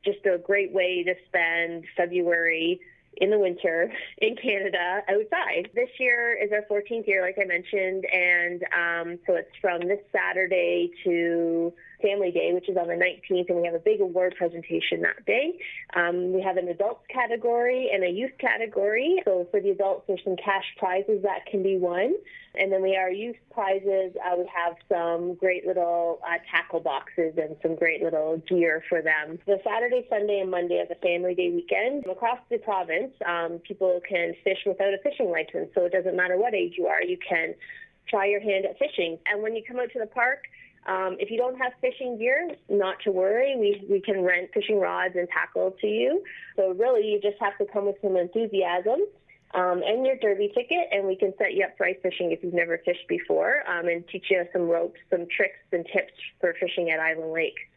just a great way to spend February in the winter in Canada outside. This year is our 14th year, like I mentioned, and so it's from this Saturday to Family Day, which is on the 19th, and we have a big award presentation that day. We have an adults category and a youth category. So for the adults, there's some cash prizes that can be won. And then our youth prizes, we have some great little tackle boxes and some great little gear for them. The Saturday, Sunday, and Monday of the Family Day weekend, across the province, people can fish without a fishing license. So it doesn't matter what age you are, you can try your hand at fishing. And when you come out to the park, if you don't have fishing gear, not to worry. We can rent fishing rods and tackle to you. So really, you just have to come with some enthusiasm and your derby ticket, and we can set you up for ice fishing if you've never fished before, and teach you some ropes, some tricks and tips for fishing at Island Lake.